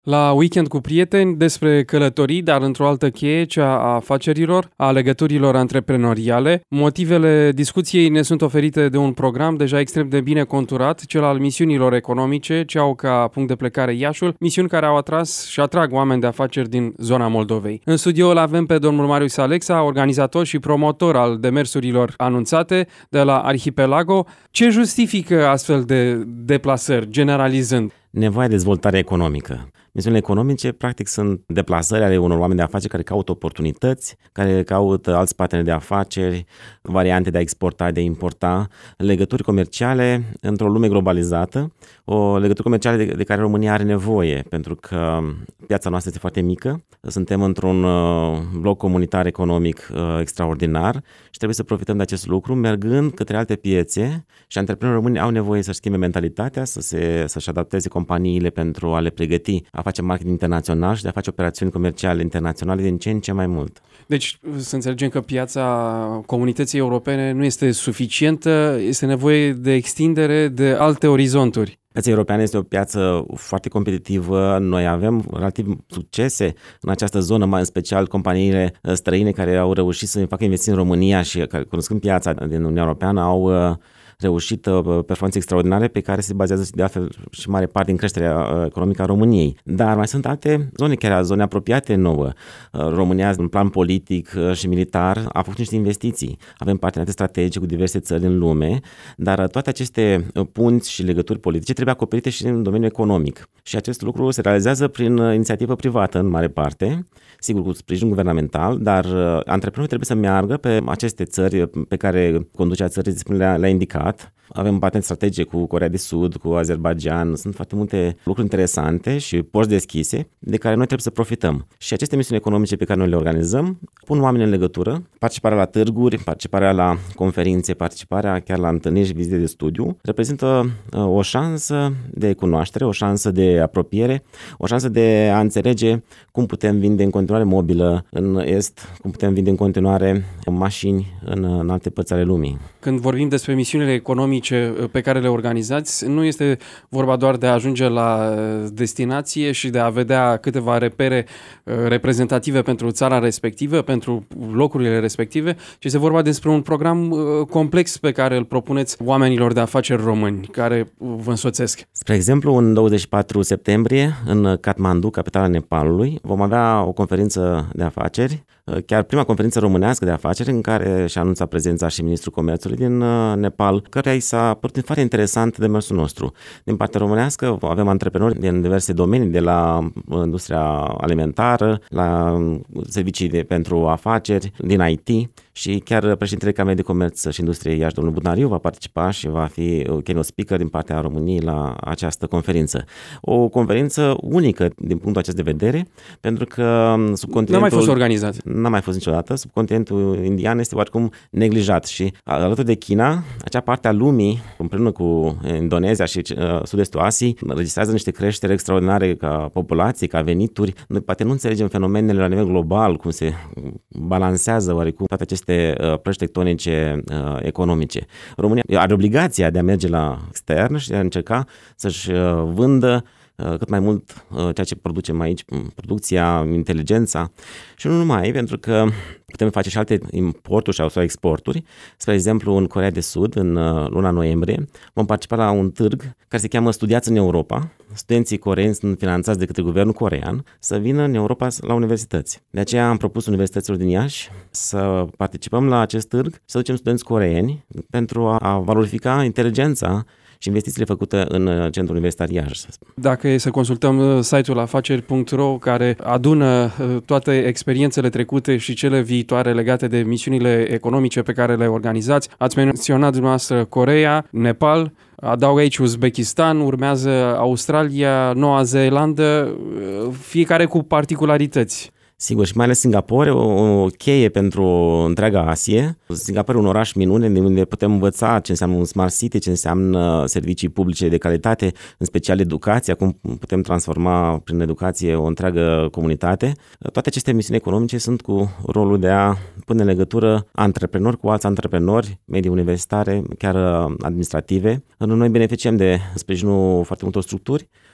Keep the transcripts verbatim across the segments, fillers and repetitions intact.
La Weekend cu prieteni, despre călătorii, dar într-o altă cheie, cea a afacerilor, a legăturilor antreprenoriale. Motivele discuției ne sunt oferite de un program deja extrem de bine conturat, cel al misiunilor economice, ce au ca punct de plecare Iașul, misiuni care au atras și atrag oameni de afaceri din zona Moldovei. În studio îl avem pe domnul Marius Alexa, organizator și promotor al demersurilor anunțate de la Arhipelago. Ce justifică astfel de deplasări, generalizând? Nevoia de dezvoltare economică. Misiunile economice, practic, sunt deplasări ale unor oameni de afaceri care caută oportunități, care caută alți parteneri de afaceri, variante de a exporta, de a importa, legături comerciale într-o lume globalizată, o legătură comercială de, de care România are nevoie, pentru că piața noastră este foarte mică, suntem într-un uh, bloc comunitar economic uh, extraordinar și trebuie să profităm de acest lucru, mergând către alte piețe și antreprenorii români au nevoie să-și schimbe mentalitatea, să se, să-și adapteze companiile pentru a le pregăti a face marketing internațional și de a face operațiuni comerciale internaționale din ce în ce mai mult. Deci să înțelegem că piața comunității europene nu este suficientă, este nevoie de extindere de alte orizonturi. Piața europeană este o piață foarte competitivă, noi avem relativ succese în această zonă, mai în special companiile străine care au reușit să facă investiții în România și care, cunoscând piața din Uniunea Europeană, au reușit performanțe extraordinare pe care se bazează de altfel și mare parte din creșterea economică a României. Dar mai sunt alte zone, chiar zone apropiate nouă. România, în plan politic și militar, a făcut niște investiții. Avem parteneriate strategice cu diverse țări în lume, dar toate aceste punți și legături politice trebuie acoperite și în domeniul economic. Și acest lucru se realizează prin inițiativă privată în mare parte, sigur cu sprijin guvernamental, dar antreprenorii trebuie să meargă pe aceste țări pe care conducerea țării le-a, le-a indicat. Avem patent strategice cu Coreea de Sud, cu Azerbaijan, sunt foarte multe lucruri interesante și porți deschise de care noi trebuie să profităm. Și aceste misiuni economice pe care noi le organizăm pun oameni în legătură, participarea la târguri, participarea la conferințe, participarea chiar la întâlniri și vizite de studiu, reprezintă o șansă de cunoaștere, o șansă de apropiere, o șansă de a înțelege cum putem vinde în continuare mobilă în Est, cum putem vinde în continuare mașini în, în alte părți ale lumii. Când vorbim despre misiunile economice pe care le organizați, nu este vorba doar de a ajunge la destinație și de a vedea câteva repere reprezentative pentru țara respectivă, pentru locurile respective, ci este vorba despre un program complex pe care îl propuneți oamenilor de afaceri români care vă însoțesc. Spre exemplu, în douăzeci și patru septembrie, în Kathmandu, capitala Nepalului, vom avea o conferință de afaceri, chiar prima conferință românească de afaceri în care și-a anunțat prezența și Ministrul Comerțului din Nepal, care i s-a părut foarte interesant demersul nostru. Din partea românească avem antreprenori din diverse domenii, de la industria alimentară, la servicii de, pentru afaceri, din I T și chiar președintele Camerei de Comerț și Industrie Iași, domnul Budnariu, va participa și va fi keynote speaker din partea României la această conferință. O conferință unică din punctul acesta de vedere, pentru că subcontinentul... N-a mai fost organizat. N-a mai fost niciodată. Subcontinentul indian este oarecum neglijat și alături de China, acea parte a lumii, împreună cu Indonezia și uh, sud-estul Asiei, înregistrează niște creșteri extraordinare ca populație, ca venituri. Noi poate nu înțelegem fenomenele la nivel global, cum se balansează oarecum toate aceste uh, plăci tectonice uh, economice. România are obligația de a merge la extern și de a încerca să-și uh, vândă cât mai mult ceea ce producem aici, producția, inteligența și nu numai, pentru că putem face și alte importuri sau exporturi. Spre exemplu, în Coreea de Sud, în luna noiembrie, vom participa la un târg care se cheamă Studiați în Europa. Studenții coreeni sunt finanțați de către guvernul coreean să vină în Europa la universități. De aceea am propus universităților din Iași să participăm la acest târg și să ducem studenți coreeni pentru a valorifica inteligența și investițiile făcute în centrul universitar Iași. Dacă e să consultăm site-ul afaceri punct ro, care adună toate experiențele trecute și cele viitoare legate de misiunile economice pe care le organizați, ați menționat dumneavoastră Coreea, Nepal, adaug aici Uzbekistan, urmează Australia, Noua Zeelandă, fiecare cu particularități. Sigur, și mai ales Singapore, o, o cheie pentru întreaga Asie. Singapore e un oraș minune de unde putem învăța ce înseamnă un smart city, ce înseamnă servicii publice de calitate, în special educația, cum putem transforma prin educație o întreagă comunitate. Toate aceste misiuni economice sunt cu rolul de a pune în legătură antreprenori cu alți antreprenori, medii universitare, chiar administrative. Noi beneficiem de sprijinul foarte multor structuri,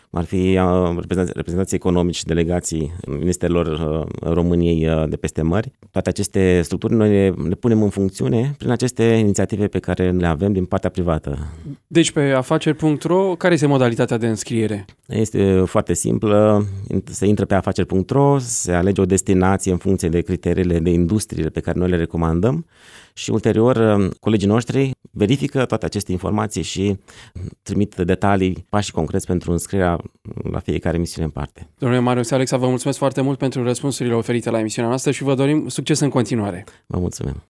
ar fi reprezentanții economici și delegații ministerilor României de peste mări. Toate aceste structuri noi le, le punem în funcțiune prin aceste inițiative pe care le avem din partea privată. Deci pe afaceri punct ro, care este modalitatea de înscriere? Este foarte simplă, se intră pe afaceri punct ro, se alege o destinație în funcție de criteriile de industriile pe care noi le recomandăm și ulterior colegii noștri verifică toate aceste informații și trimit detalii, pași concreți pentru înscrierea la fiecare misiune în parte. Domnule Marius Alexa, vă mulțumesc foarte mult pentru răspunsurile oferite la emisiunea noastră și vă dorim succes în continuare. Vă mulțumim!